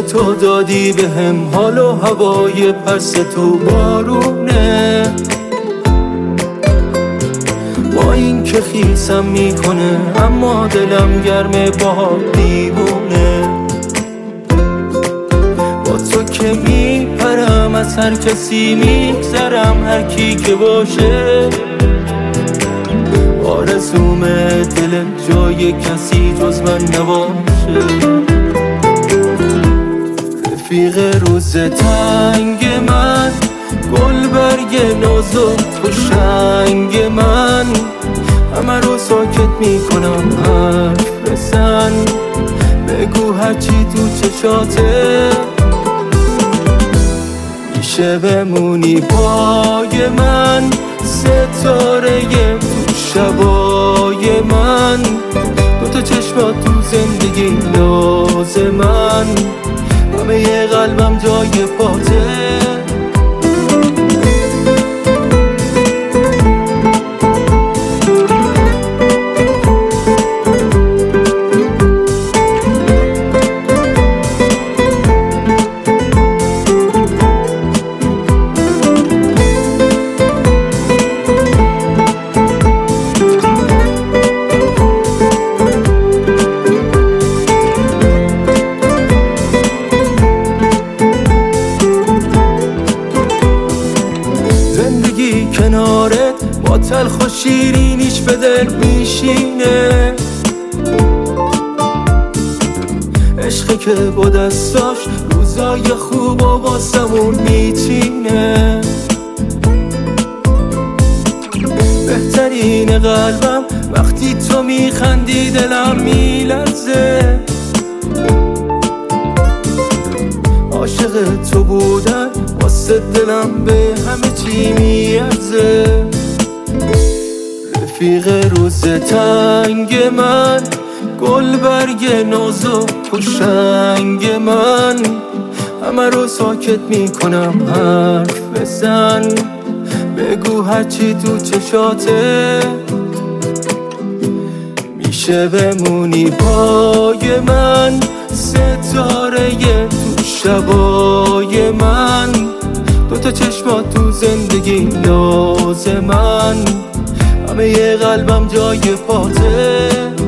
تو دادی به هم حال و هوای پس تو بارونه. با این که خیسم میکنه اما دلم گرمه با دیوونه. با تو که میپرم از هر کسی میگذرم، هر کی که باشه آرزوم دل جای کسی جز من نباشه. رفیق روز تنگ من، گل برگ نازک و شنگ من، همه رو ساکت میکنم حرف بزن، بگو هرچی تو چشاته. میشه بمونی پای من، ستاره تو شبای من، دوتا چشمات تو زندگی لازمن، همه یه قلبم جای پاته. کنارت با تلخ و شیرینیش به دل میشینه، عشقی که با دستاش روزای خوب و واسمون میچینه. بهترین قلبم وقتی تو میخندی دلم میلرزه، عاشق تو بودن واسه دلم به همه چی میارزه. رفیق روز تنگ من، گل برگ نازک و شنگ من، همه رو ساکت میکنم حرف بزن، بگو هرچی تو چشاته. میشه بمونی پای من، ستاره تو شبای من، دوتا چشمات تو زندگی لازمن، همه یه قلبم جای پاته.